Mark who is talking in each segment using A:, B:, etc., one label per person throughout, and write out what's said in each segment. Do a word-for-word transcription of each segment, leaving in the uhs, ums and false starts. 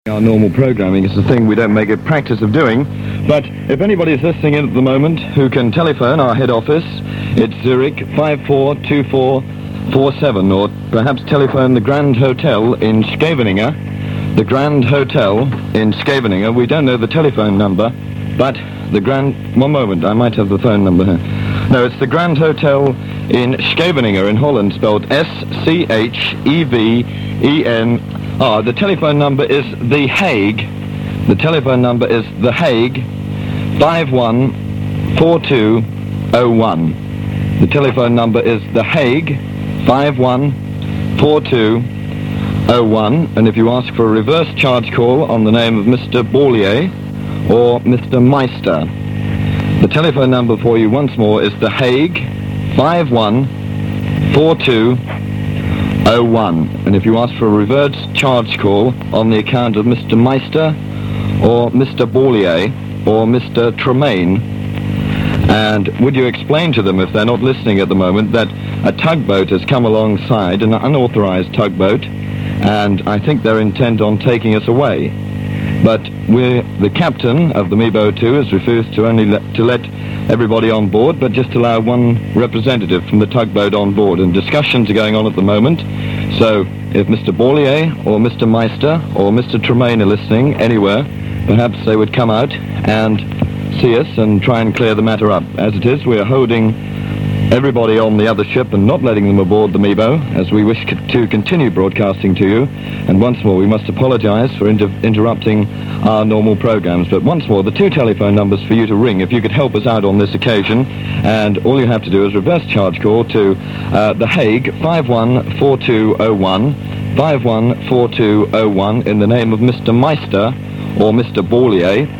A: Our normal programming is a thing we don't make a practice of doing, but if anybody's listening in at the moment who can telephone our head office, it's Zurich five four two four four seven, or perhaps telephone the Grand Hotel in Scheveningen. The Grand Hotel in Scheveningen. We don't know the telephone number, but the Grand... One moment, I might have the phone number here. No, it's the Grand Hotel in Scheveningen in Holland, spelled S C H E V E N. Ah, the telephone number is The Hague. The telephone number is The Hague five one four two zero one. The telephone number is The Hague five one four two zero one. And if you ask for a reverse charge call on the name of Mister Borlier or Mister Meister, the telephone number for you once more is The Hague five one four two zero one. And if you ask for a reverse charge call on the account of Mister Meister or Mister Borlier or Mister Tremaine, and would you explain to them, if they're not listening at the moment, that a tugboat has come alongside, an unauthorized tugboat, and I think they're intent on taking us away. But we're, the captain of the Mebo two has refused to only let, to let everybody on board, but just allow one representative from the tugboat on board. And discussions are going on at the moment. So if Mister Borlier or Mister Meister or Mister Tremaine are listening anywhere, perhaps they would come out and see us and try and clear the matter up. As it is, we are holding everybody on the other ship and not letting them aboard the Mebo, as we wish to continue broadcasting to you. And once more, we must apologize for inter interrupting our normal programs. But once more, the two telephone numbers for you to ring if you could help us out on this occasion. And all you have to do is reverse charge call to uh, The Hague five one four two zero one, five one four two zero one, in the name of Mister Meister or Mister Borlier.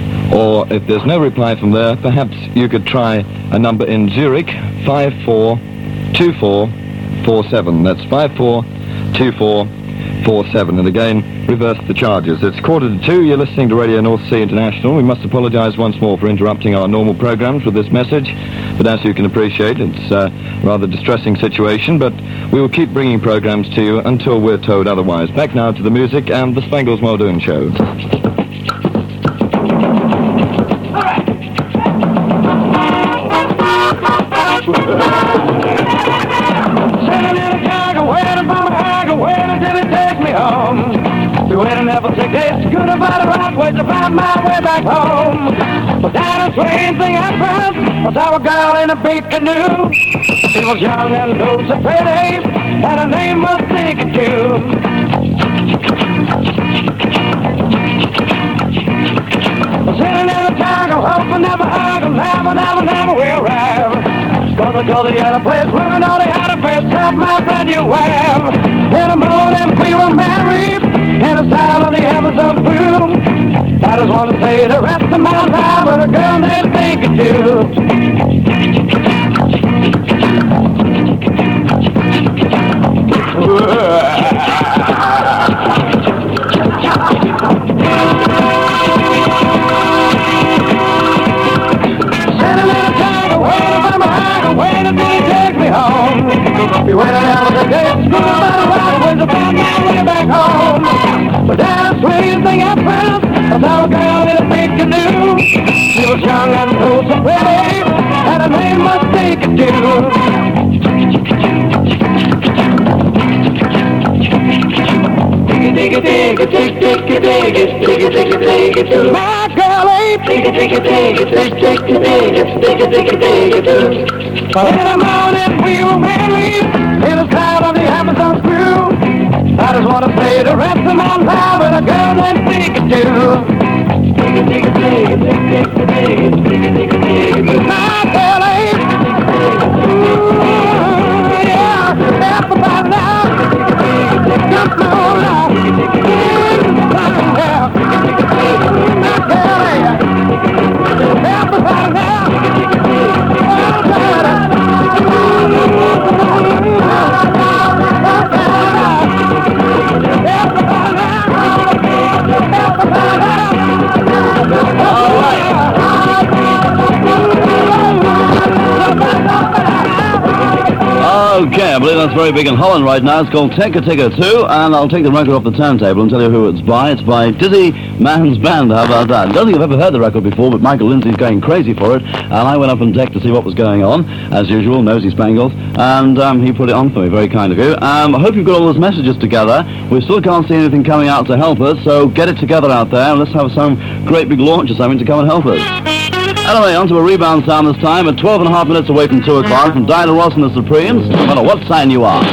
A: Or if there's no reply from there, perhaps you could try a number in Zurich, five four two four four seven. That's five four two four four seven. And again, reverse the charges. It's quarter to two. You're listening to Radio North Sea International. We must apologize once more for interrupting our normal programs with this message. But as you can appreciate, it's a rather distressing situation. But we will keep bringing programs to you until we're told otherwise. Back now to the music and the Spangles Muldoon Show.
B: To find my way back home. But that strange thing happened. I saw a girl in a big canoe. She was young and low, so pretty, and her name was Stinky Too. Sitting in a jungle, hoping never hug, never, never, never will arrive. Gonna go to the other place, women all the other place, help my friend you have. In the morning we were married, in the style of the Amazon boom. I just want to say the rest of my life with a girl named Stinky Too. Sitting in a jungle, waiting for my hug, waiting till he takes me home. Be waiting out the day, school about a ride, ways to find my way back home. But that strange thing happened. I saw a girl in a big canoe. She was young and cool, so pretty, and her name was Stinky Too. Diggy, diggy, diggy, diggy, diggy, diggy, diggy, diggy, diggy, my girl ain't diggy, diggy, diggy, diggy, diggy, diggy, diggy, diggy, diggy. But in the morning we were married, in the style of the Amazon crew. I just want to say the rest of my life with a girl named Stinky Too. Diggy, diggy, diggy, diggy, diggy, diggy, diggy, diggy, my girl ain't. Ooh, yeah, everybody now. Come on now. Everybody now. My girl ain't. Everybody now. All right.
C: that's very big in Holland right now. It's called Take a Ticker two, and I'll take the record off the turntable and tell you who it's by. It's by Dizzy Man's Band. How about that? I don't think I've ever heard the record before, but Michael Lindsay's going crazy for it, and I went up on deck to see what was going on, as usual, nosy spangles, and um, he put it on for me. Very kind of you. Um, I hope you've got all those messages together. We still can't see anything coming out to help us, so get it together out there, and let's have some great big launch or something to come and help us. Anyway, on to a rebound sound this time at twelve and a half minutes away from two o'clock from Diana Ross and the Supremes, no matter what sign you are.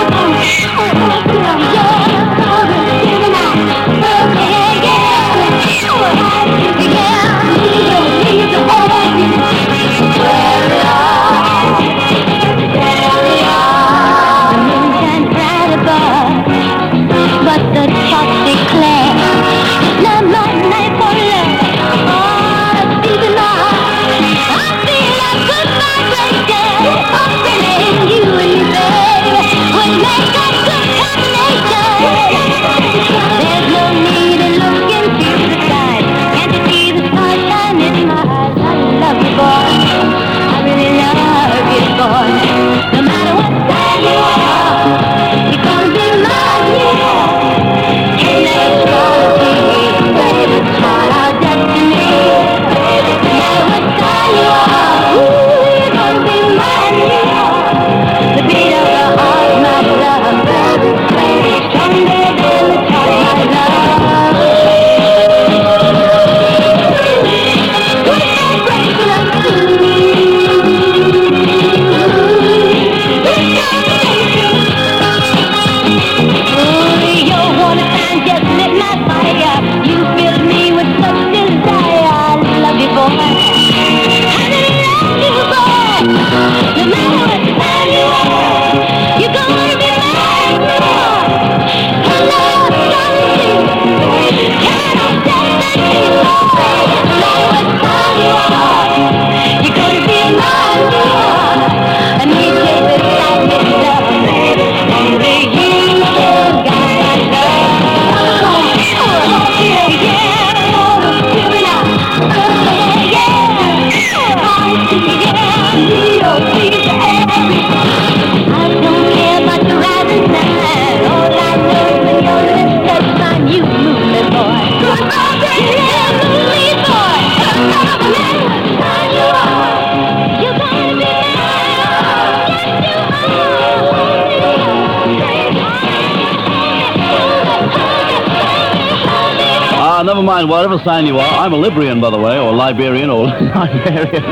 C: Never mind, whatever sign you are. I'm a Librian, by the way, or Liberian, or Liberian.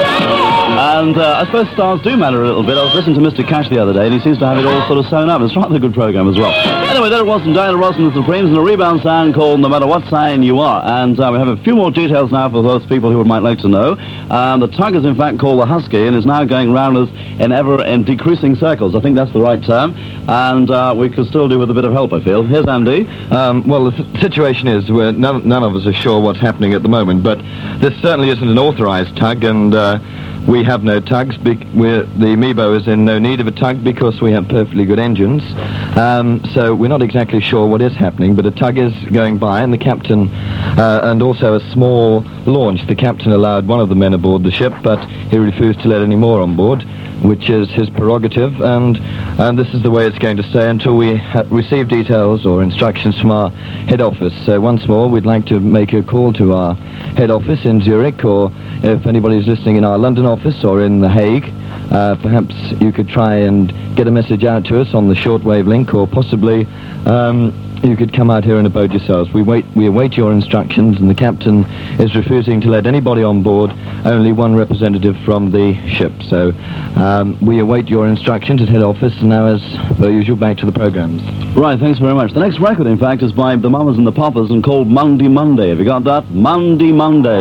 C: And uh, I suppose stars do matter a little bit. I was listening to Mister Cash the other day, and he seems to have it all sort of sewn up. It's rather a good program as well. Anyway, there it was from Diana Ross and the Supremes, and a rebound sound called No Matter What Sign You Are. And uh, we have a few more details now for those people who might like to know. Um, the tug is in fact called the Husky, and is now going round us in ever in decreasing circles. I think that's the right term. And uh, we could still do with a bit of help, I feel. Here's Andy.
A: Um, well, the th- situation is we're none, none of us are sure what's happening at the moment, but this certainly isn't an authorized tug, and uh, we have no tugs. Be- we're, the Mebo is in no need of a tug because we have perfectly good engines. Um, so we're not exactly sure what is happening, but a tug is going by, and the captain, uh, and also a small launch. The captain allowed one of the men aboard the ship, but he refused to let any more on board, which is his prerogative, and and this is the way it's going to stay until we ha- receive details or instructions from our head office. So once more, we'd like to make a call to our head office in Zurich, or if anybody's listening in our London office or in The Hague, uh, perhaps you could try and get a message out to us on the shortwave link, or possibly um, you could come out here in a boat yourselves. We wait. We await your instructions, and the captain is refusing to let anybody on board, only one representative from the ship. So um, we await your instructions at head office, and now, as per usual, back to the programs.
C: Right, thanks very much. The next record, in fact, is by the Mamas and the Papas and called Monday Monday. Have you got that? Monday Monday.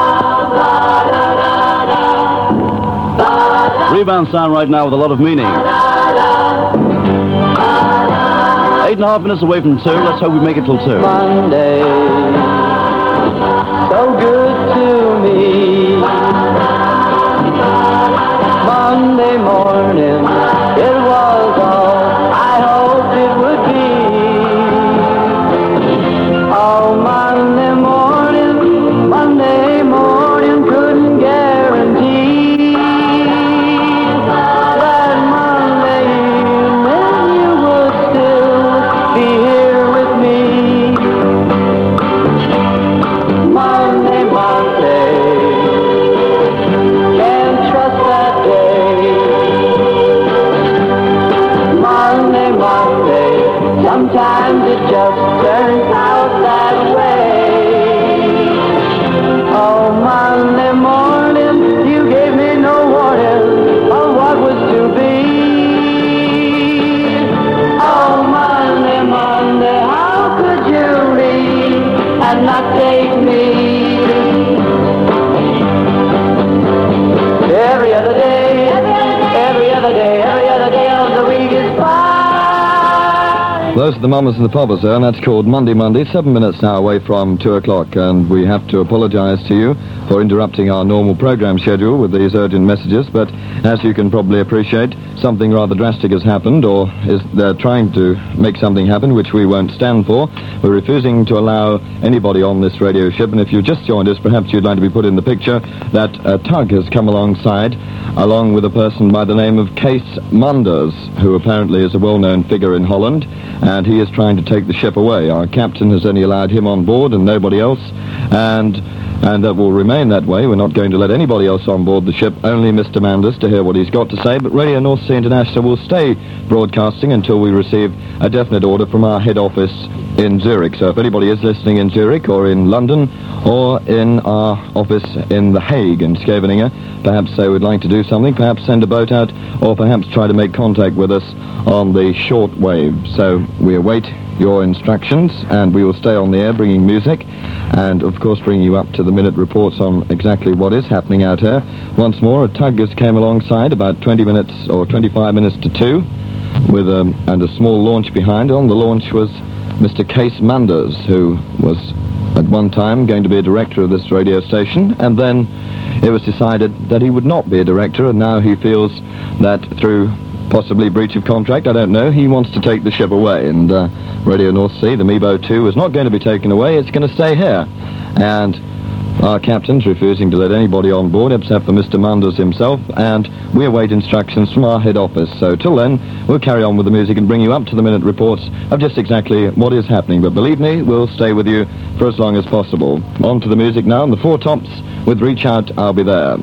C: Rebound sound right now with a lot of meaning. Eight and a half minutes away from two. Let's hope we make it till two.
B: Monday, so good to me. Monday morning, it was all I hoped it would be. Oh, Monday morning, Monday morning, couldn't guarantee that Monday cannot take me. Every other day, every other day, every other day of the week is fine.
A: Those are the Mamas and the Papas there, and that's called Monday Monday, seven minutes now away from two o'clock, and we have to apologise to you for interrupting our normal programme schedule with these urgent messages, but as you can probably appreciate, something rather drastic has happened, or is they're trying to make something happen, which we won't stand for. We're refusing to allow anybody on this radio ship, and if you've just joined us, perhaps you'd like to be put in the picture that a tug has come alongside, along with a person by the name of Kees Manders, who apparently is a well-known figure in Holland, and he is trying to take the ship away. Our captain has only allowed him on board and nobody else, and and that will remain that way. We're not going to let anybody else on board the ship, only Mister Manders to hear what he's got to say, but Radio North Sea International will stay broadcasting until we receive a definite order from our head office in Zurich. So if anybody is listening in Zurich or in London or in our office in The Hague in Scheveningen, perhaps they would like to do something, perhaps send a boat out, or perhaps try to make contact with us on the short wave. So we await your instructions, and we will stay on the air bringing music and of course bringing you up to the minute reports on exactly what is happening out here. Once more, a tug just came alongside about twenty minutes or twenty-five minutes to two with a, and a small launch behind. On the launch was Mister Kees Manders, who was at one time going to be a director of this radio station, and then it was decided that he would not be a director, and now he feels that through possibly breach of contract, I don't know, he wants to take the ship away, and uh, Radio North Sea, the Mebo two, is not going to be taken away, it's going to stay here. And our captain's refusing to let anybody on board except for Mister Manders himself, and we await instructions from our head office. So till then, we'll carry on with the music and bring you up to the minute reports of just exactly what is happening. But believe me, we'll stay with you for as long as possible. On to the music now, and the Four Tops with Reach Out, I'll Be There.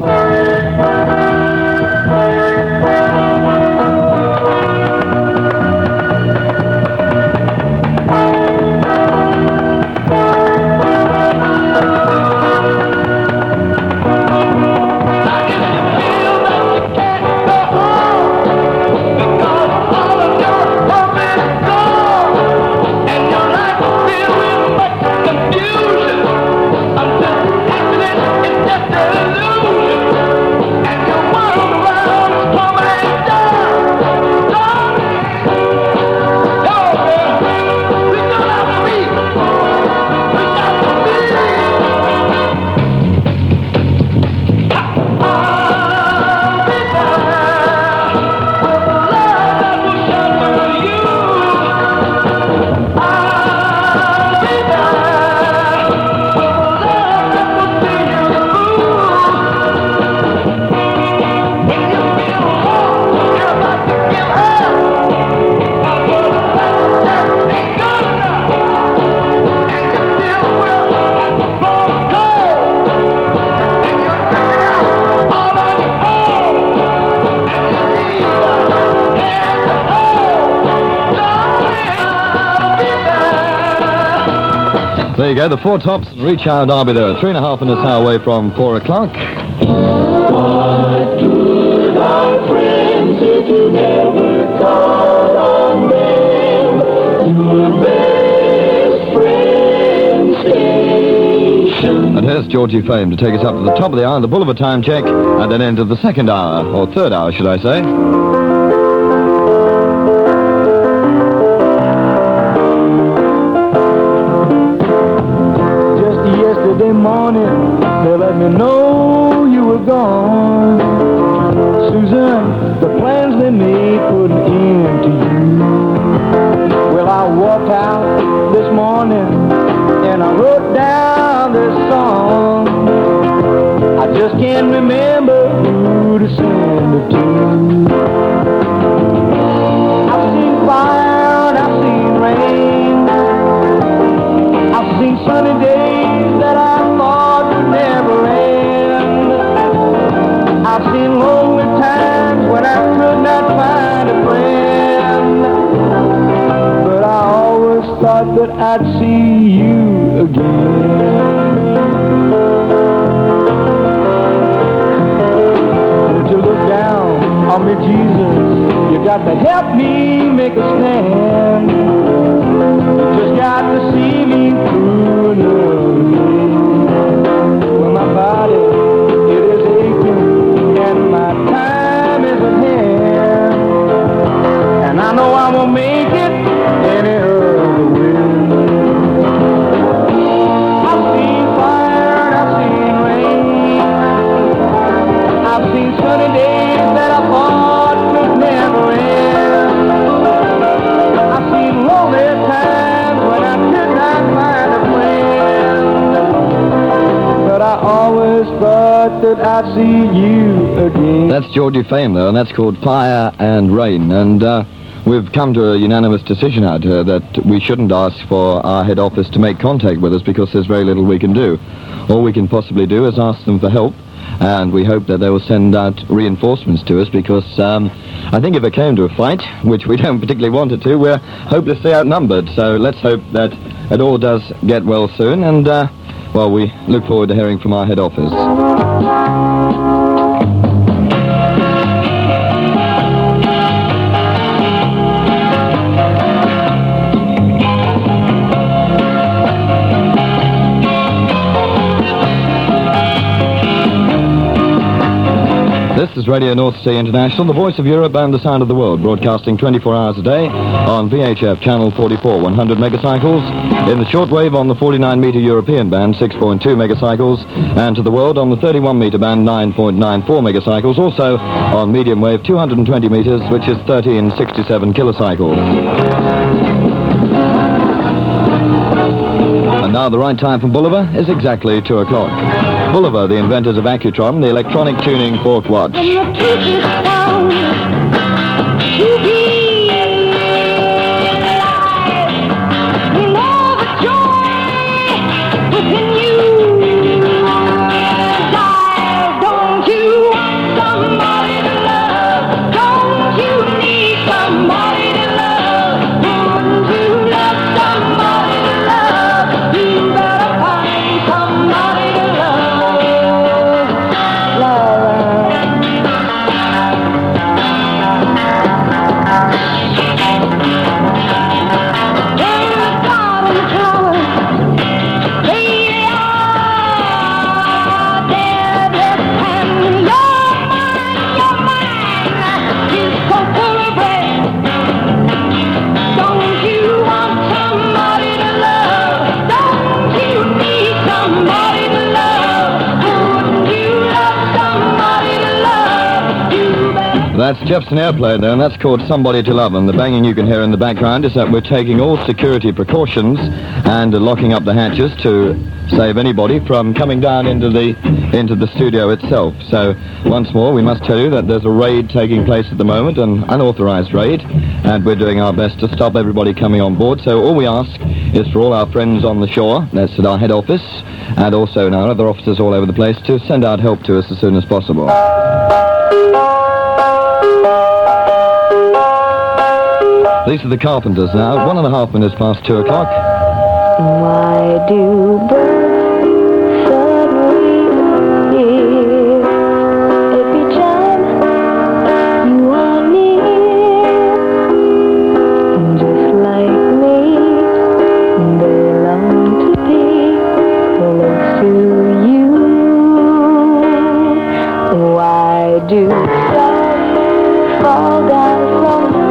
A: There you go, the Four Tops, Reach Out, I'll Be There. Three and a half minutes now away from four o'clock.
B: What good are friends if you never call on them? Your best friend station.
A: And here's Georgie Fame to take us up to the top of the hour, the Boulevard time check, and then end of the second hour, or third hour, should I say.
B: Morning, they let me know you were gone. Susan, the plans they made put an end to you. Well, I walked out this morning and I wrote down this song. I just can't remember who to send it to. I've seen fire and I've seen rain. I've seen sunny days that I never end. I've seen lonely times when I could not find a friend, but I always thought that I'd see you again. Would you look down on me, Jesus? You got to help me make a stand. You just got to see me through another. always thought that I'd see you again.
A: That's Georgie Fame, though, and that's called Fire and Rain. And uh, we've come to a unanimous decision out here that we shouldn't ask for our head office to make contact with us because there's very little we can do. All we can possibly do is ask them for help, and we hope that they will send out reinforcements to us because um, I think if it came to a fight, which we don't particularly want it to, we're hopelessly outnumbered. So let's hope that it all does get well soon, and, uh, well, we look forward to hearing from our head office. This is Radio North Sea International, the voice of Europe and the sound of the world, broadcasting twenty-four hours a day on V H F channel forty-four, one hundred megacycles, in the shortwave on the forty-nine meter European band, six point two megacycles, and to the world on the thirty-one meter band, nine point nine four megacycles, also on medium wave two hundred twenty meters, which is thirteen sixty-seven kilocycles. And now the right time for Bulliver is exactly two o'clock. Bulliver, the inventors of Accutron, the electronic tuning fork watch. That's Jefferson Airplane there, and that's called Somebody to Love. And the banging you can hear in the background is that we're taking all security precautions and uh, locking up the hatches to save anybody from coming down into the into the studio itself. So once more, we must tell you that there's a raid taking place at the moment, an unauthorized raid, and we're doing our best to stop everybody coming on board. So all we ask is for all our friends on the shore, that's at our head office, and also in our other offices all over the place, to send out help to us as soon as possible. These are the Carpenters now, one and a half minutes past two o'clock.
D: Why do birds suddenly appear every time you are near? Just like me, they long to be close to you. Why do stars fall down from the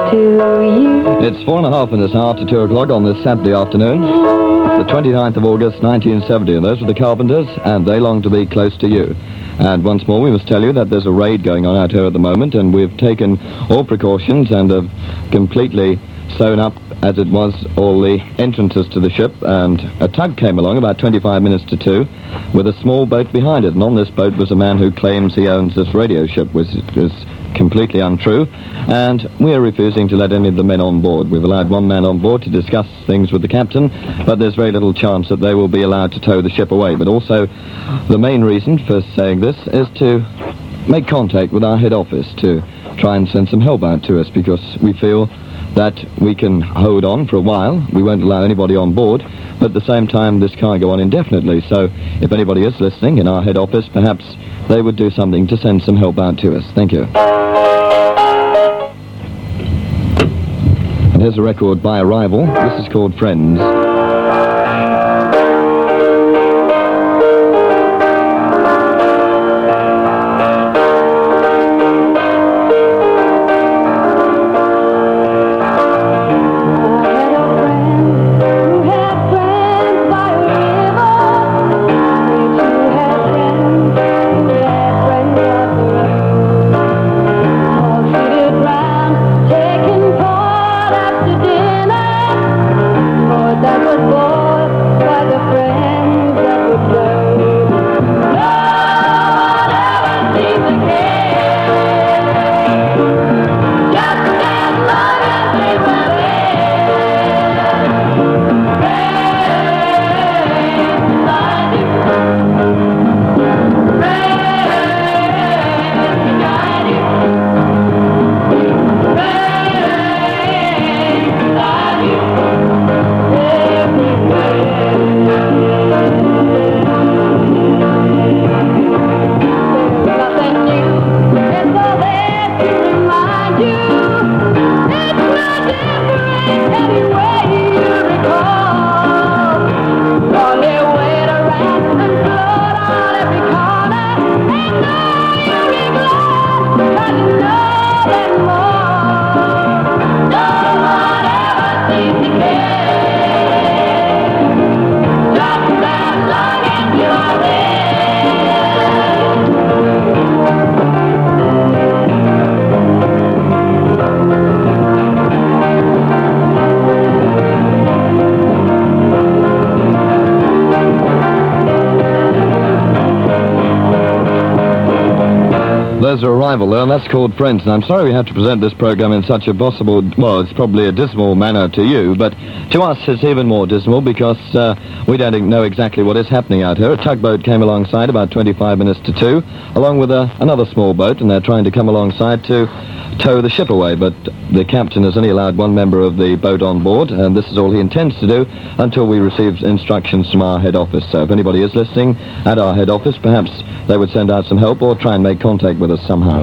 D: to you.
A: It's four and a half minutes after two o'clock on this Saturday afternoon, the twenty-ninth of August, nineteen seventy, and those were the Carpenters, and They Long to Be Close to You. And once more, we must tell you that there's a raid going on out here at the moment, and we've taken all precautions and have completely sewn up, as it was, all the entrances to the ship, and a tug came along about twenty-five minutes to two with a small boat behind it, and on this boat was a man who claims he owns this radio ship, which is completely untrue, and we're refusing to let any of the men on board. We've allowed one man on board to discuss things with the captain, but there's very little chance that they will be allowed to tow the ship away. But also, the main reason for saying this is to make contact with our head office to try and send some help out to us, because we feel that we can hold on for a while. We won't allow anybody on board, but at the same time, this can't go on indefinitely. So if anybody is listening in our head office, perhaps they would do something to send some help out to us. Thank you. And here's a record by Arrival. This is called Friends. There's Arrival there, and that's called Friends. And I'm sorry we have to present this program in such a possible, well, it's probably a dismal manner to you, but to us it's even more dismal because uh, we don't know exactly what is happening out here. A tugboat came alongside about twenty-five minutes to two, along with a, another small boat, and they're trying to come alongside to tow the ship away, but the captain has only allowed one member of the boat on board, and this is all he intends to do until we receive instructions from our head office. So if anybody is listening at our head office, perhaps they would send out some help or try and make contact with us somehow.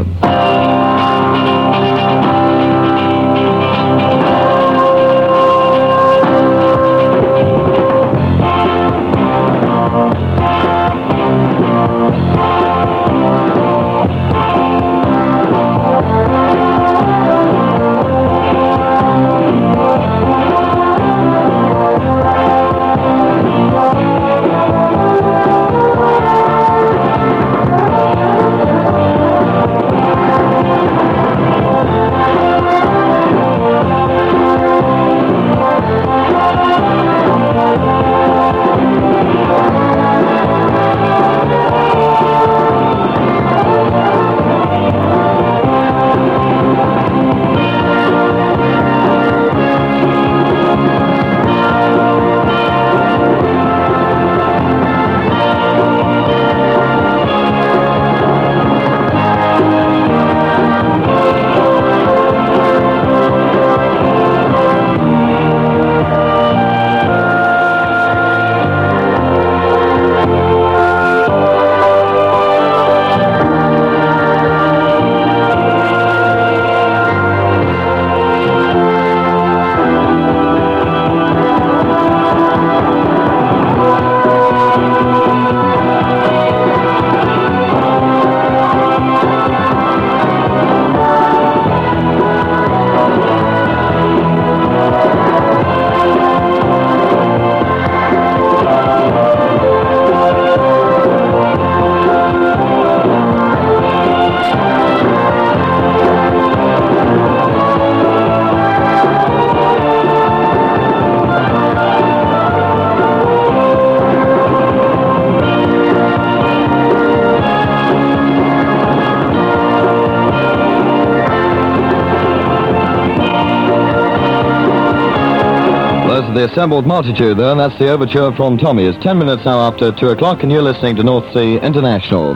A: the assembled multitude there, and that's the overture from Tommy. It's ten minutes now after two o'clock, and you're listening to North Sea International.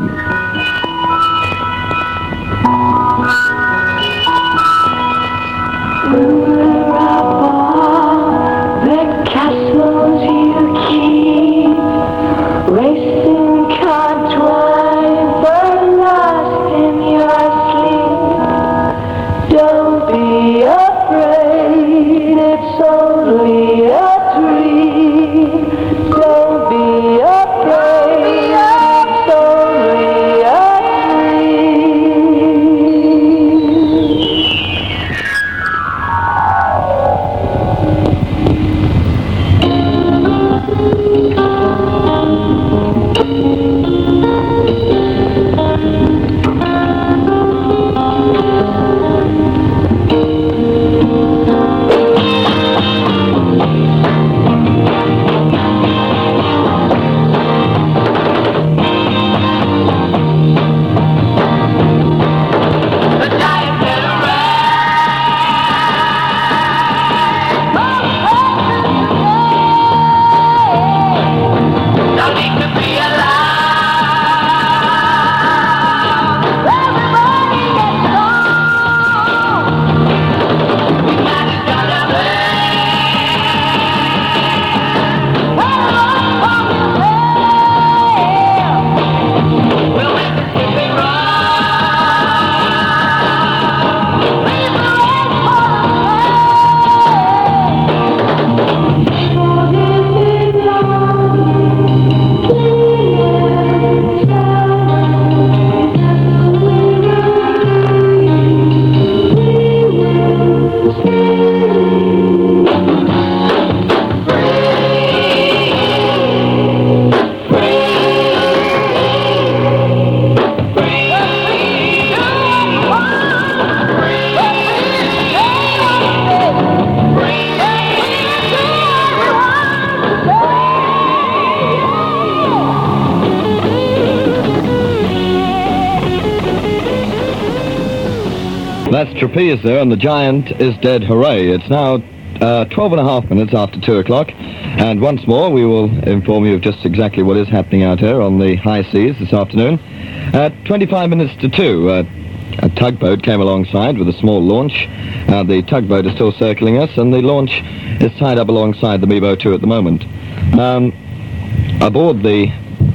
A: That's Trapeze there, and the Giant is dead, hooray. It's now uh, twelve and a half minutes after two o'clock, and once more we will inform you of just exactly what is happening out here on the high seas this afternoon. At twenty-five minutes to two, uh, a tugboat came alongside with a small launch. Uh, the tugboat is still circling us, and the launch is tied up alongside the Mebo two at the moment. Um, aboard the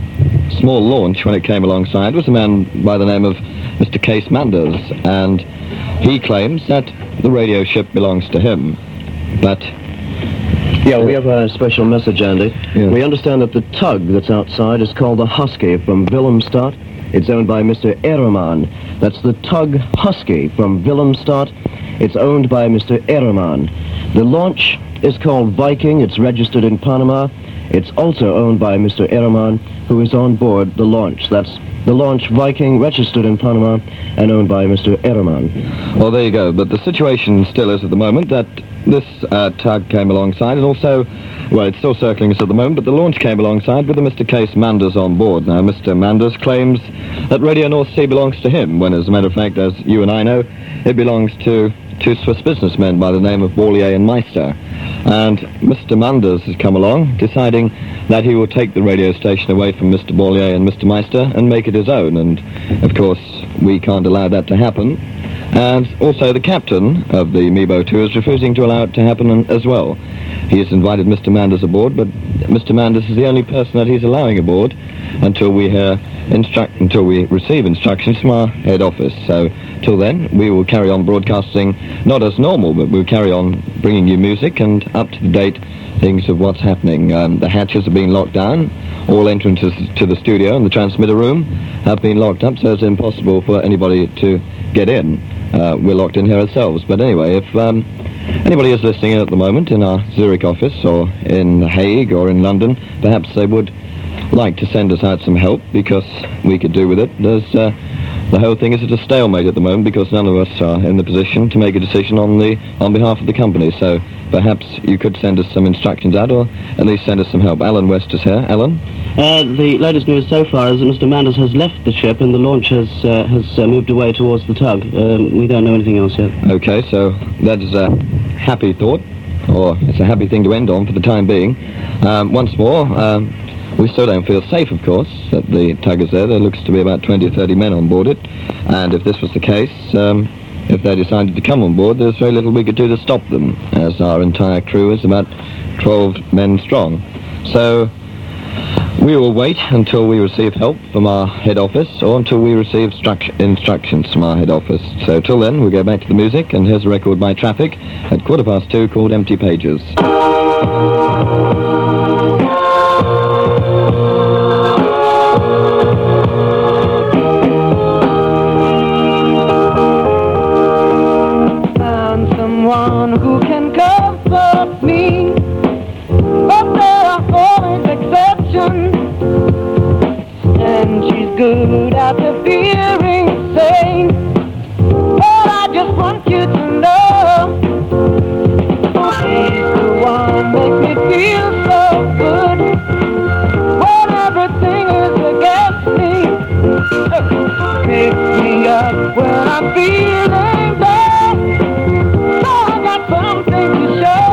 A: small launch, when it came alongside, was a man by the name of Mister Case Manders, and he claims that the radio ship belongs to him. But
E: yeah, we have a special message, Andy.
A: Yes.
E: We understand that the tug that's outside is called the Husky from Willemstad. It's owned by Mister Ehrman. That's the tug Husky from Willemstad. It's owned by Mister Ehrman. The launch is called Viking. It's registered in Panama. It's also owned by Mister Ehrman, who is on board the launch. That's the launch Viking, registered in Panama and owned by Mister Ehrman.
A: Well, there you go. But the situation still is at the moment that this uh, tug came alongside, and also, well, it's still circling us at the moment, but the launch came alongside with a Mister Case Manders on board. Now, Mister Manders claims that Radio North Sea belongs to him, when, as a matter of fact, as you and I know, it belongs to two Swiss businessmen by the name of Borlier and Meister. And Mister Manders has come along, deciding that he will take the radio station away from Mister Borlier and Mister Meister and make it his own. And, of course, we can't allow that to happen. And also the captain of the Mebo two is refusing to allow it to happen as well. He has invited Mister Manders aboard, but Mister Manders is the only person that he's allowing aboard until we hear instruct until we receive instructions from our head office. So till then, we will carry on broadcasting, not as normal, but we'll carry on bringing you music and up-to-date things of what's happening. Um, the hatches are being locked down. All entrances to the studio and the transmitter room have been locked up, so it's impossible for anybody to get in. Uh, we're locked in here ourselves. But anyway, if um, anybody is listening in at the moment in our Zurich office or in The Hague or in London, perhaps they would like to send us out some help, because we could do with it. There's, uh, the whole thing is at a stalemate at the moment, because none of us are in the position to make a decision on the on behalf of the company. So perhaps you could send us some instructions out, or at least send us some help. Alan West is here. Alan?
F: Uh, the latest news so far is that Mister Manders has left the ship and the launch has uh, has uh, moved away towards the tug. Um, we don't know anything else yet.
A: Okay, so that is a happy thought. or it's a happy thing to end on for the time being. Um, once more, um, we still don't feel safe, of course, that the tug is there. There looks to be about twenty or thirty men on board it, and if this was the case, um, if they decided to come on board, there's very little we could do to stop them, as our entire crew is about twelve men strong. So we will wait until we receive help from our head office, or until we receive struct- instructions from our head office. So till then, we'll go back to the music, and here's a record by Traffic at quarter past two called Empty Pages.
B: Found someone who can comfort me, but there are always exceptions, and she's good at appearing sane. But I just want you to know, she's the one makes me feel so good when everything is against me. Picks me up when I'm feeling bad, so I got something to show.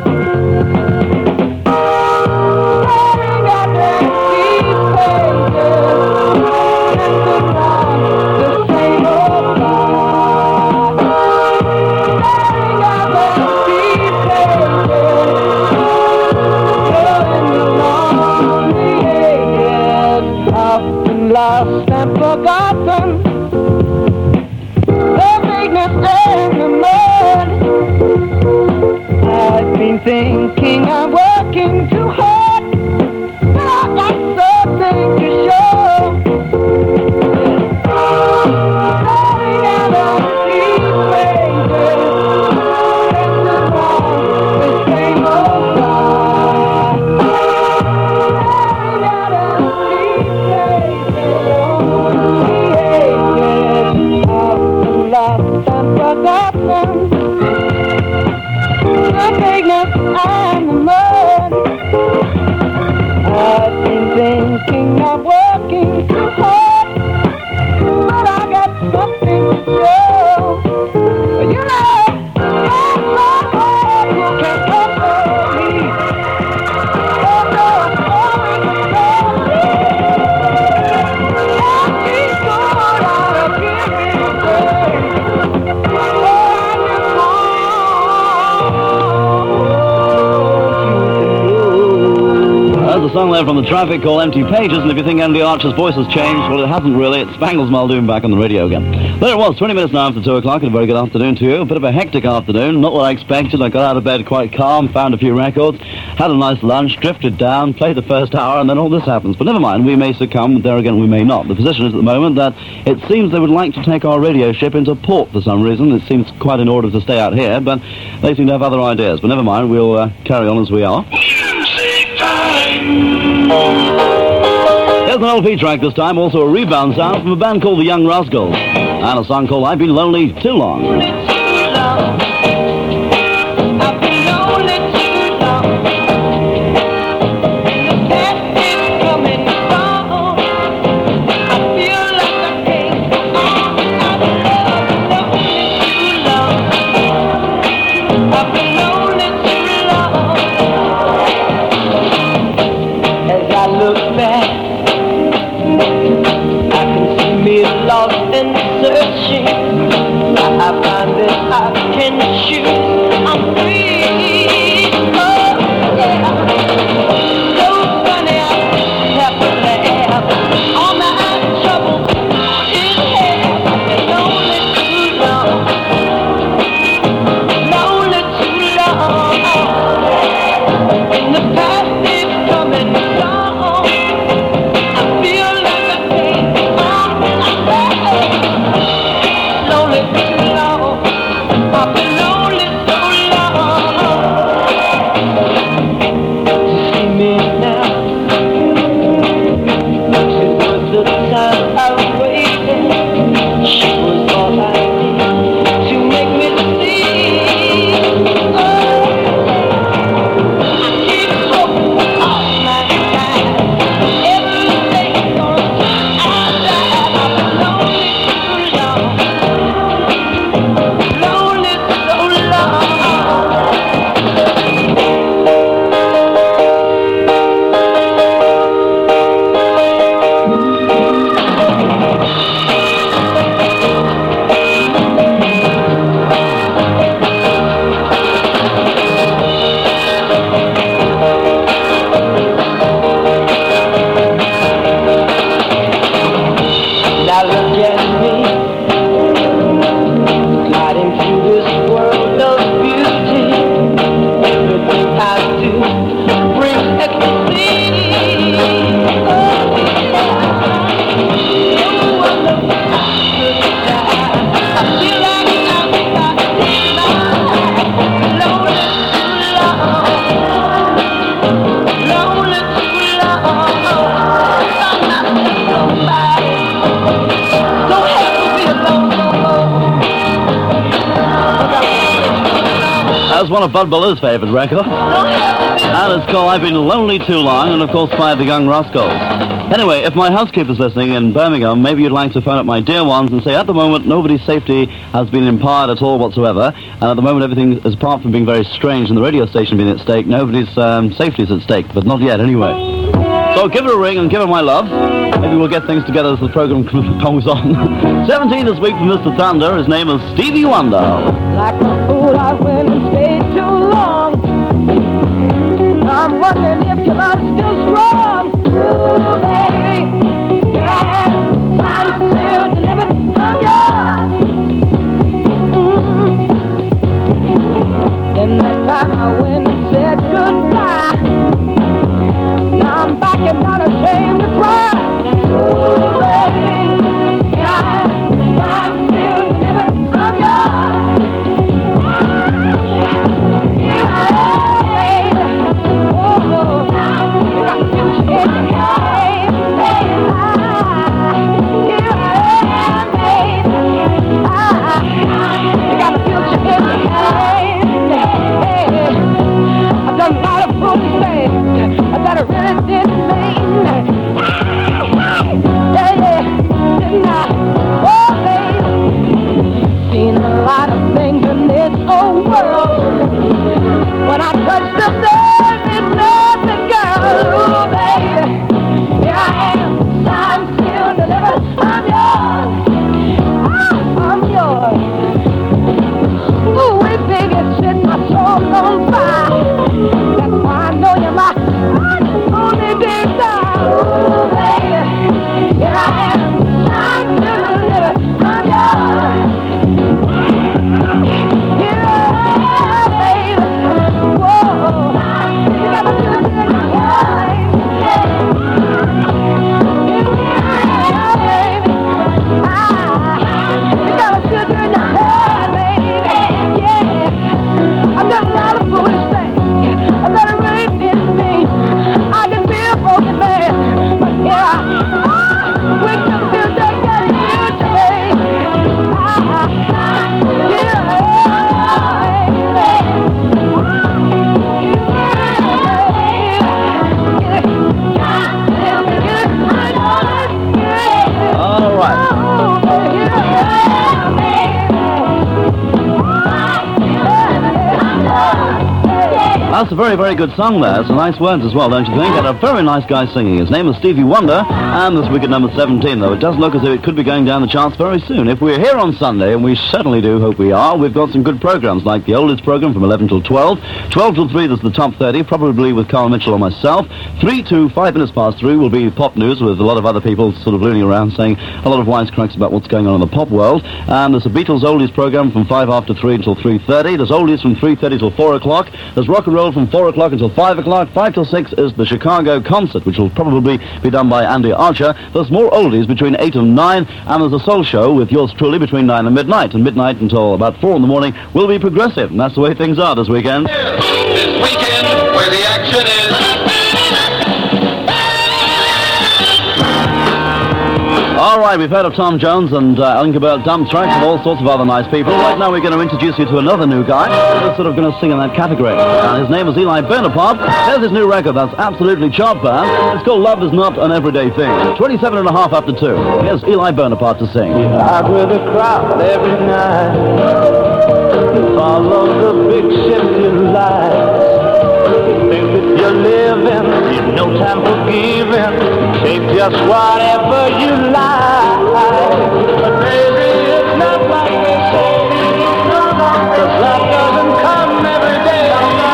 B: Staring at them deep faces and goodbye, the same old lie. Staring at them deep faces, going along the ages, often lost and forgotten. The bigness and the mud. I've been thinking I'm working too hard, but I got something to show. Staring at them deep faces, and around the same old lie. Staring at them deep faces, often lost and forgotten. The bigness and the mud. I've been thinking I'm working too hard, but I got something to show. You know, there's someone who can comfort me. Oh, no, I'm always and she's good at appearing sane. Oh, I just
C: There's a song there from the Traffic called Empty Pages, and if you think Andy Archer's voice has changed, well, it hasn't really. It's Spangles Muldoon back on the radio again. There it was, twenty minutes now after two o'clock, and a very good afternoon to you. A bit of a hectic afternoon, not what I expected. I got out of bed quite calm, found a few records, had a nice lunch, drifted down, played the first hour, and then all this happens. But never mind, we may succumb, but there again we may not. The position is at the moment that it seems they would like to take our radio ship into port for some reason. It seems quite in order to stay out here, but they seem to have other ideas. But never mind, we'll uh, carry on as we are. Here's an L P track this time, also a rebound sound from a band called the Young Rascals, and a song called I've Been Lonely Too Long.
B: Searching, I find that I can choose. I'm free. Oh, yeah. So funny, I have to laugh. All my trouble is half. I've been lonely too long. Lonely too long. And the past is coming along. I feel like I can't go on. I'm lonely too long. I've been lonely. this world of beauty, everything I do brings ecstasy. Oh, yeah. Oh, I love you. I feel like I'm lonely too long, lonely too long. I'm not nobody. Don't have to be alone no more.
C: That's one of Bud Ballou's favourite records. And it's called I've Been Lonely Too Long, and of course by the Young Rascals. Anyway, if my housekeeper's listening in Birmingham, maybe you'd like to phone up my dear ones and say at the moment nobody's safety has been impired at all whatsoever, and at the moment everything is, apart from being very strange and the radio station being at stake, nobody's um, safety is at stake, but not yet anyway. So give her a ring and give her my love. Maybe we'll get things together as the programme goes on. seventeen this week from Mister Thunder. His name is Stevie Wonder.
B: Like a fool, I went and stayed too long. I'm wondering if your love's still strong. Ooh, baby, yeah, I'm still delivered from yours. Mm-hmm. Then that time I went and said goodbye. Now I'm back and not ashamed to cry. Ooh, baby, yeah, I'm still delivered from yours. Seen a lot of things in this old world. When I touch the surface of the girl, ooh, baby, here I am, I'm still delivered, I'm yours, I'm yours. Ooh, wait, baby, set my soul on fire. That's why I know you're my only desire. Ooh, baby, here I am, I'm still delivered, I'm yours.
C: That's a very, very good song there. Some nice words as well, don't you think? And a very nice guy singing. His name is Stevie Wonder, and this week at number seventeen, though. It does look as if it could be going down the charts very soon. If we're here on Sunday, and we certainly do hope we are, we've got some good programs, like the oldest program from eleven till twelve. twelve till three, there's the top thirty, probably with Carl Mitchell or myself. three to five minutes past three will be pop news with a lot of other people sort of looning around saying a lot of wisecracks about what's going on in the pop world. And there's a Beatles oldies program from five after three until three thirty. There's oldies from three thirty till four o'clock. There's rock and roll from four o'clock until five o'clock. five till six is the Chicago concert, which will probably be done by Andy Archer. There's more oldies between eight and nine, and there's a soul show with yours truly between nine and midnight. And midnight until about four in the morning will be progressive, and that's the way things are this weekend.
G: This weekend, where the action is.
C: All right, we've heard of Tom Jones and uh, Engelbert Dumptracks and all sorts of other nice people. Right now we're going to introduce you to another new guy who's sort of going to sing in that category. Uh, his name is Eli Bonaparte. Here's his new record that's absolutely chart band. It's called Love Is Not an Everyday Thing. twenty-seven and a half after two. Here's Eli Bonaparte to sing.
B: Out with a crowd every night, follow the big shifty lights. Think that you're living, you've no time for giving. Take just whatever you like. But baby, it's not like they say. Cause love doesn't come every day.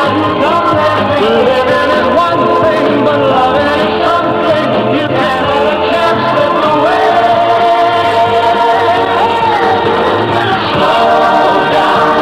B: Living is one thing, but loving is something you can't let a chance slip away. Slow down.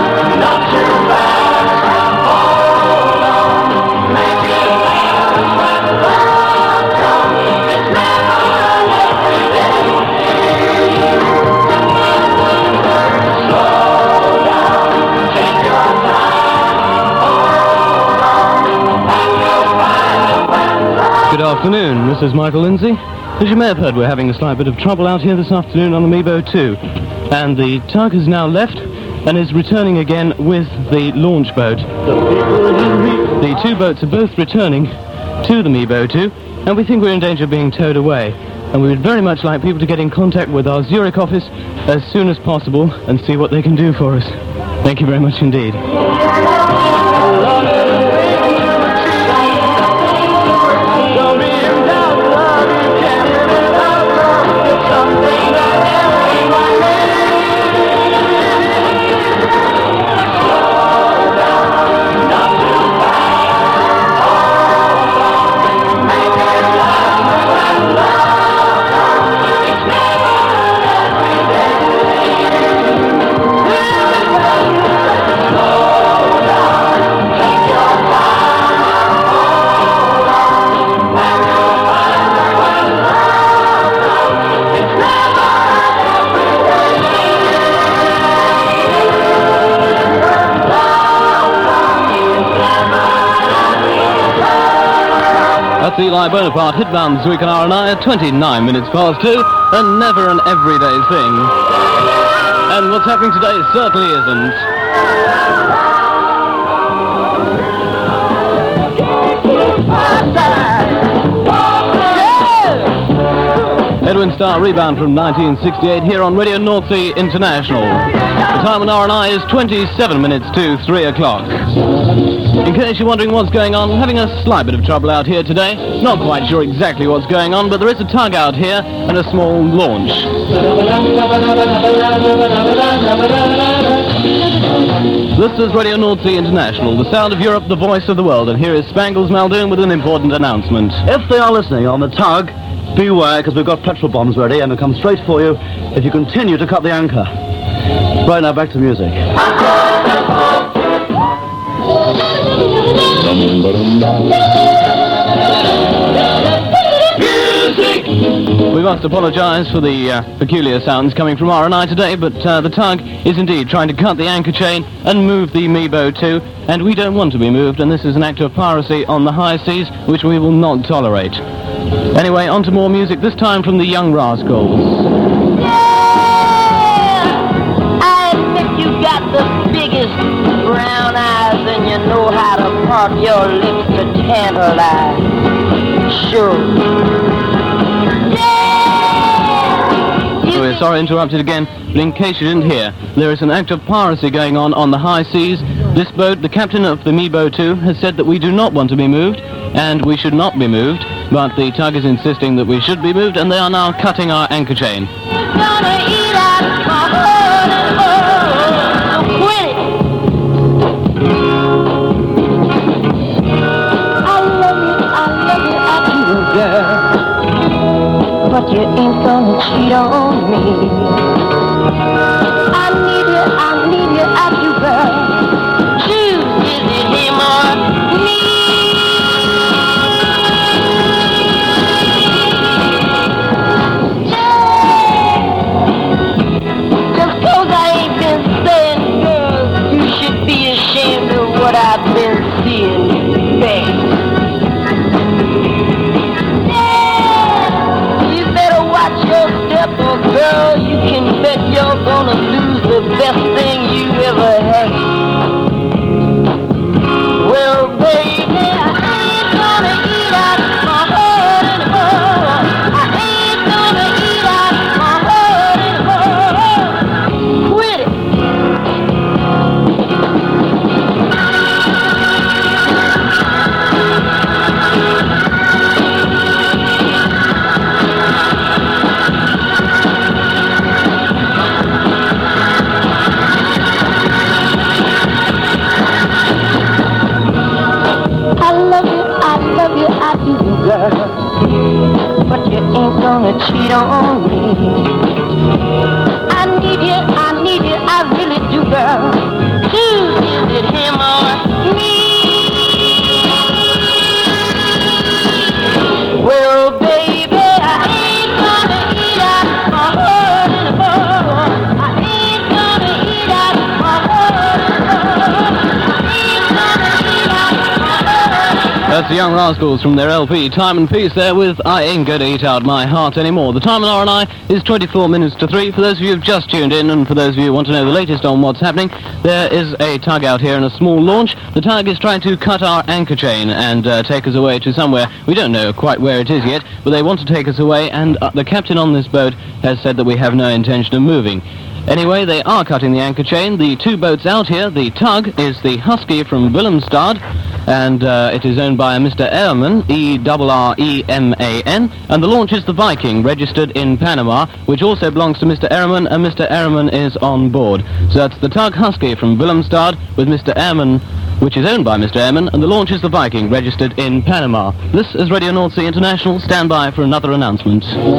F: afternoon, Missus Michael Lindsay. As you may have heard, we're having a slight bit of trouble out here this afternoon on the Mebo two. And the tug has now left and is returning again with the launch boat. The two boats are both returning to the Mebo two, and we think we're in danger of being towed away. And we would very much like people to get in contact with our Zurich office as soon as possible and see what they can do for us. Thank you very much indeed. That's Eli Bonaparte, hitbound this week on R and I at twenty-nine minutes past two, and never an everyday thing. And what's happening today certainly isn't. Edwin Starr rebound from nineteen sixty-eight here on Radio North Sea International. The time on R and I is twenty-seven minutes to three o'clock. In case you're wondering what's going on, having a slight bit of trouble out here today. Not quite sure exactly what's going on, but there is a tug out here and a small launch. This is Radio North Sea International, the sound of Europe, the voice of the world, and here is Spangles Muldoon with an important announcement.
C: If they are listening on the tug, beware, because we've got petrol bombs ready and they'll come straight for you if you continue to cut the anchor. Right now, back to music. We must apologise for the uh, peculiar sounds coming from R and I today, but uh, the tug is indeed trying to cut the anchor chain and move the Mebo two, and we don't want to be moved, and this is an act of piracy on the high seas, which we will not tolerate. Anyway, on to more music, this time from the Young Rascals.
H: I admit you got the biggest brown eyes and you know how to part your lips to tantalize. Sure.
F: We're sorry interrupted again, but in case you didn't hear, there is an act of piracy going on on the high seas. This boat, the captain of the Mebo two, has said that we do not want to be moved, and we should not be moved, but the tug is insisting that we should be moved, and they are now cutting our anchor chain.
H: But you ain't gonna cheat on me. I need you, I need you, I do, girl. Choose, is it him or me? Yeah. Just 'cause I ain't been saying, girl, you should be ashamed of what I've been seeing, babe. Oh, girl, you can bet you're gonna lose the best thing you ever had. Well, baby, I ain't gonna eat out my heart anymore. I ain't gonna eat out my heart anymore. Quit it. But you ain't gonna cheat on me. I need you, I need you, I really do, girl. Choose, is it him or me? Well, baby, I ain't gonna eat out my heart anymore. I ain't gonna eat out my heart anymore. I ain't gonna eat out my heart anymore.
F: That's the Young Rascals from their L P, Time and Peace, there with I Ain't Gonna Eat Out My Heart Anymore. The time on R and I is twenty-four minutes to three. For those of you who've just tuned in, and for those of you who want to know the latest on what's happening, there is a tug out here in a small launch. The tug is trying to cut our anchor chain and uh, take us away to somewhere. We don't know quite where it is yet, but they want to take us away, and uh, the captain on this boat has said that we have no intention of moving. Anyway, they are cutting the anchor chain. The two boats out here, the tug is the Husky from Willemstad, and uh, it is owned by a Mister Ehrman, E R R E M A N, and the launch is the Viking, registered in Panama, which also belongs to Mister Ehrman, and Mister Ehrman is on board. So that's the tug Husky from Willemstad with Mister Ehrman, which is owned by Mister Ehrman, and the launch is the Viking, registered in Panama. This is Radio North Sea International. Stand by for another announcement.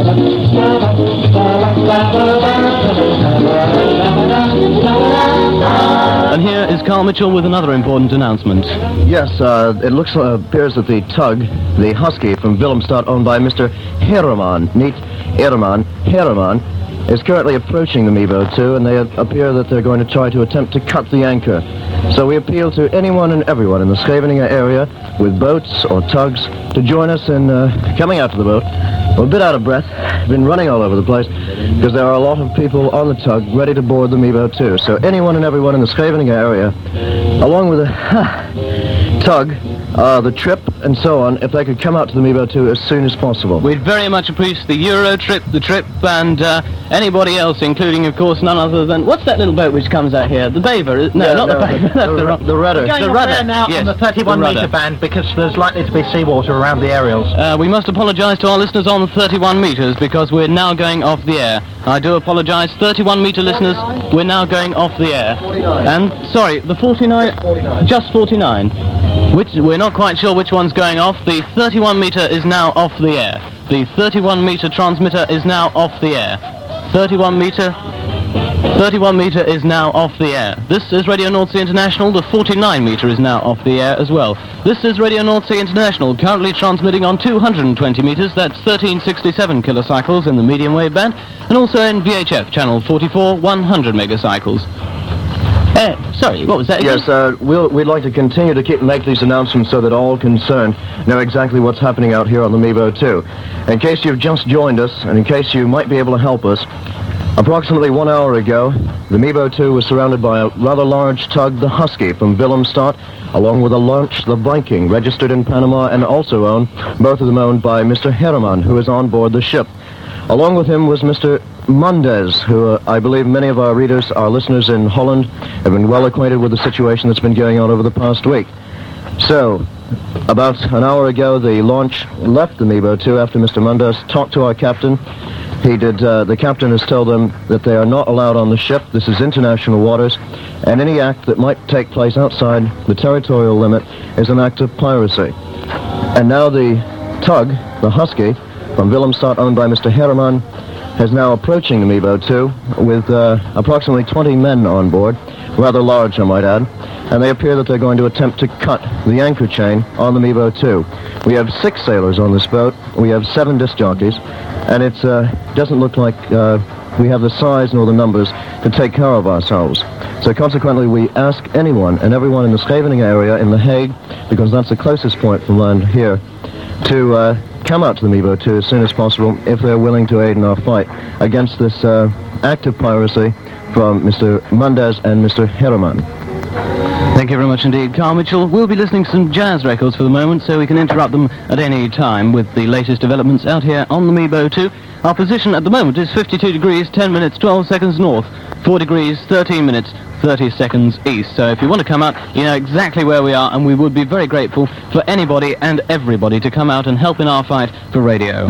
F: And here is Carl Mitchell with another important announcement.
E: Yes, uh, it looks uh, appears that the tug, the Husky from Willemstad, owned by Mister Herman, Niet Herman, Herman, is currently approaching the Mebo two, and they appear that they're going to try to attempt to cut the anchor. So we appeal to anyone and everyone in the Scheveningen area with boats or tugs to join us in uh, coming out to the boat. We're a bit out of breath, been running all over the place, because there are a lot of people on the tug ready to board the Mebo two. So anyone and everyone in the Scheveningen area, along with the huh, tug, uh, the trip, and so on, if they could come out to the Mebo two as soon as possible.
F: We'd very much appreciate the Euro trip, the trip, and uh, anybody else, including, of course, none other than... What's that little boat which comes out here? The Baver? No,
E: Yeah,
F: not
E: no,
F: the Baver. That's
E: the,
F: the wrong...
E: the rudder.
I: We're going
F: The
I: off
F: rudder,
I: there now
F: yes,
I: on the thirty-one
F: the
I: metre
F: rudder.
I: band because there's likely to be seawater around the aerials.
F: Uh, we must apologise to our listeners on thirty-one metres because we're now going off the air. I do apologise, thirty-one metre listeners, we're now going off the air. And, sorry, the forty-nine... Just forty-nine. Which, we're not quite sure which one's going off. The thirty-one metre is now off the air. The thirty-one metre transmitter is now off the air. thirty-one metre... thirty-one metre is now off the air. This is Radio North Sea International. The forty-nine metre is now off the air as well. This is Radio North Sea International, currently transmitting on two hundred twenty metres. That's thirteen sixty-seven kilocycles in the medium wave band, and also in V H F channel forty-four, one hundred megacycles. Uh, sorry, what was that again?
E: Yes, uh, we'll, we'd like to continue to keep make these announcements so that all concerned know exactly what's happening out here on the Mebo two. In case you've just joined us, and in case you might be able to help us, approximately one hour ago, the Mebo two was surrounded by a rather large tug, the Husky from Willemstad, along with a launch, the Viking, registered in Panama and also owned, both of them owned by Mister Herman, who is on board the ship. Along with him was Mister Mundez, who uh, I believe many of our readers, our listeners in Holland, have been well acquainted with the situation that's been going on over the past week. So, about an hour ago, the launch left the Mebo two after Mister Mundez talked to our captain. He did, uh, the captain has told them that they are not allowed on the ship. This is international waters, and any act that might take place outside the territorial limit is an act of piracy. And now the tug, the Husky, from Willemstad, owned by Mister Herman, is now approaching the Mebo two with uh, approximately twenty men on board, rather large, I might add, and they appear that they're going to attempt to cut the anchor chain on the Mebo two. We have six sailors on this boat. We have seven disc jockeys, and it uh, doesn't look like uh, we have the size nor the numbers to take care of ourselves. So consequently, we ask anyone and everyone in the Scheveningen area in The Hague, because that's the closest point from land here, to uh, come out to the Mebo two as soon as possible if they're willing to aid in our fight against this uh, act of piracy from Mister Mundez and Mister Herman.
F: Thank you very much indeed, Carl Mitchell. We'll be listening to some jazz records for the moment, so we can interrupt them at any time with the latest developments out here on the Mebo two. Our position at the moment is fifty-two degrees, ten minutes, twelve seconds north, four degrees, thirteen minutes, thirty seconds east. So if you want to come out, you know exactly where we are, and we would be very grateful for anybody and everybody to come out and help in our fight for radio.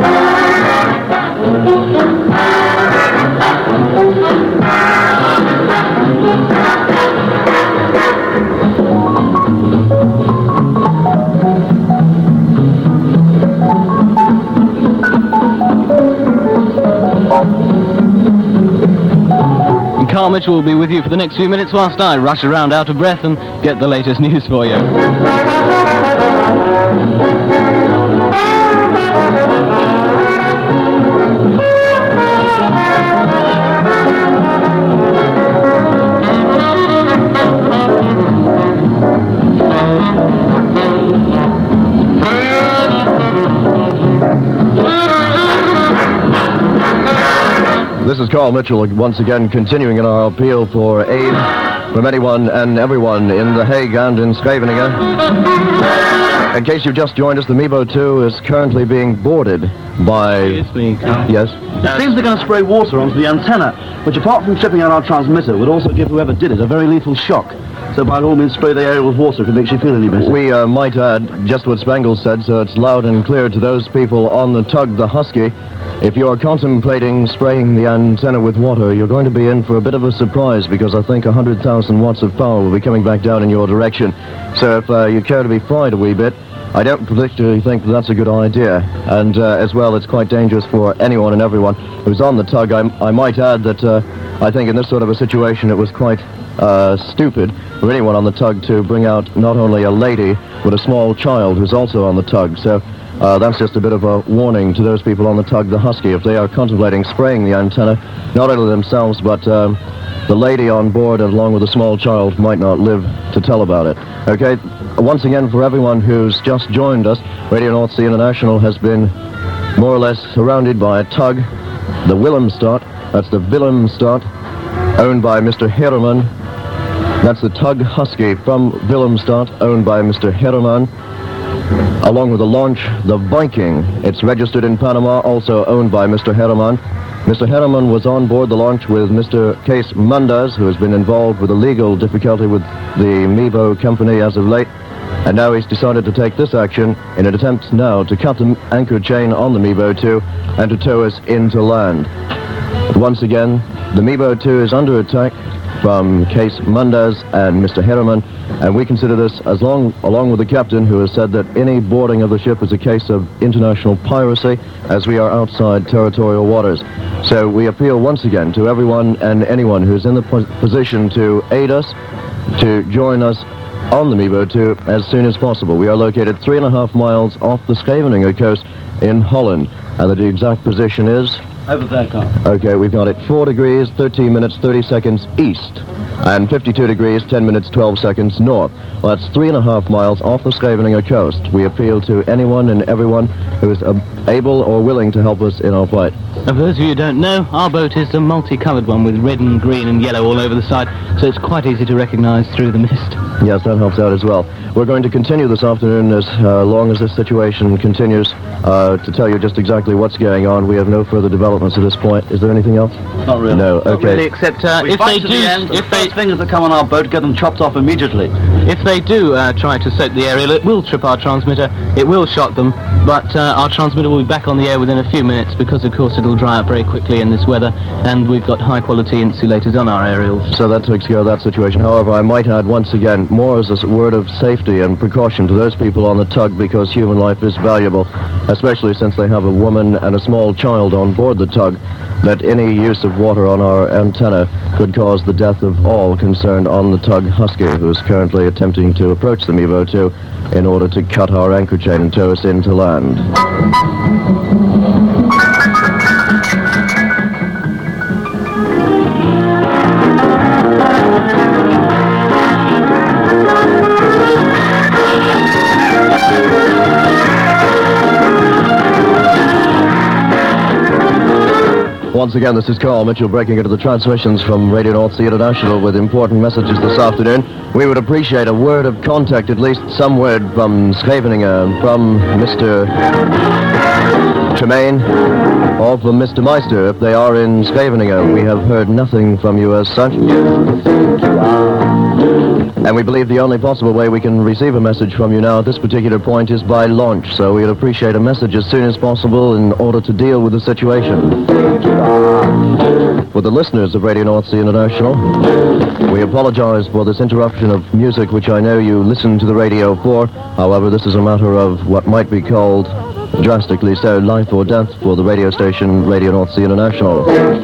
F: Carl Mitchell will be with you for the next few minutes whilst I rush around out of breath and get the latest news for you.
E: this is Carl Mitchell once again continuing in our appeal for aid from anyone and everyone in The Hague and in Scheveningen. In case you've just joined us, the Mebo two is currently being boarded by... Yes?
C: It seems they're going to spray water onto the antenna, which apart from tripping out our transmitter, would also give whoever did it a very lethal shock. So by all means, spray the area with water if it makes you feel any better.
E: We uh, might add just what Spangles said, so it's loud and clear to those people on the tug, the Husky. If you're contemplating spraying the antenna with water, you're going to be in for a bit of a surprise, because I think one hundred thousand watts of power will be coming back down in your direction. So if uh, you care to be fried a wee bit, I don't particularly think that that's a good idea. And uh, as well, it's quite dangerous for anyone and everyone who's on the tug. I, I might add that uh, I think in this sort of a situation it was quite uh, stupid for anyone on the tug to bring out not only a lady, but a small child who's also on the tug. So uh, that's just a bit of a warning to those people on the tug, the Husky, if they are contemplating spraying the antenna, not only themselves, but um, the lady on board along with a small child might not live to tell about it. Okay, once again, for everyone who's just joined us, Radio North Sea International has been more or less surrounded by a tug, the Willemstad. That's the Willemstad, owned by Mister Herman. That's the tug Husky from Willemstad, owned by Mister Herman, along with the launch, the Viking. It's registered in Panama, also owned by Mister Herman. Mister Herman was on board the launch with Mister Kees Manders, who has been involved with a legal difficulty with the Mebo company as of late. And now he's decided to take this action in an attempt now to cut the anchor chain on the Mebo two and to tow us into land. But once again, the Mebo two is under attack from Kees Manders and Mister Herman, and we consider this, as long, along with the captain, who has said that any boarding of the ship is a case of international piracy, as we are outside territorial waters. So we appeal once again to everyone and anyone who's in the po- position to aid us, to join us on the Mebo two as soon as possible. We are located three and a half miles off the Scheveningen coast in Holland, and the exact position is...
C: Over there, Carl.
E: Okay, we've got it four degrees, thirteen minutes, thirty seconds east, and fifty-two degrees, ten minutes, twelve seconds north. Well, that's three and a half miles off the Scheveningen coast. We appeal to anyone and everyone who is uh, able or willing to help us in our fight.
F: And for those of you who don't know, our boat is a multicoloured one with red and green and yellow all over the side, so it's quite easy to recognise through the mist.
E: Yes, that helps out as well. We're going to continue this afternoon as uh, long as this situation continues uh, to tell you just exactly what's going on. We have no further developments at this point. Is there anything else?
C: Not really.
E: No,
F: Not
E: okay.
F: really, except uh,
C: We
F: if
C: fight
F: they
C: to
F: do,
C: the end,
F: if
C: the
F: they,
C: first fingers that come on our boat, get them chopped off immediately.
F: if they do uh, try to soak the aerial, it will trip our transmitter, it will shock them, but uh, our transmitter will be back on the air within a few minutes, because of course it'll dry up very quickly in this weather, and we've got high quality insulators on our aerials.
E: So that takes care of that situation. However, I might add once again, more as a word of safety and precaution to those people on the tug, because human life is valuable, especially since they have a woman and a small child on board the tug, that any use of water on our antenna could cause the death of all concerned on the tug Husky, who is currently attempting to approach the Mebo two in order to cut our anchor chain and tow us into land. Once again, this is Carl Mitchell breaking into the transmissions from Radio North Sea International with important messages this afternoon. We would appreciate a word of contact, at least some word from Scheveningen, from Mister Tremaine, or from Mister Meister, if they are in Scheveningen. We have heard nothing from you as such. And we believe the only possible way we can receive a message from you now at this particular point is by launch. So we'd appreciate a message as soon as possible in order to deal with the situation. For the listeners of Radio North Sea International, we apologize for this interruption of music, which I know you listen to the radio for. However, this is a matter of what might be called, drastically so, life or death for the radio station Radio North Sea International.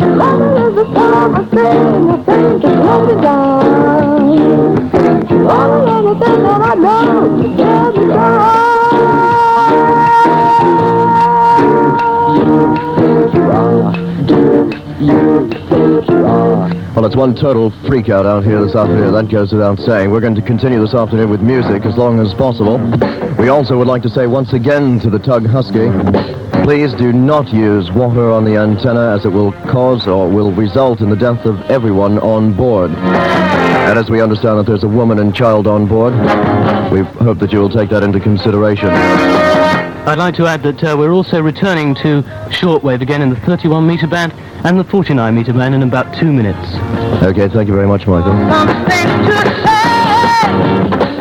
E: Well, it's one total freak out out here this afternoon. That goes without saying. We're going to continue this afternoon with music as long as possible. We also would like to say once again to the tug Husky, Please do not use water on the antenna, as it will cause or will result in the death of everyone on board. And as we understand that there's a woman and child on board, we hope that you will take that into consideration.
F: I'd like to add that uh, we're also returning to shortwave again in the thirty-one meter band and the forty-nine meter band in about two minutes.
E: Okay, thank you very much, Michael.
H: Something to say.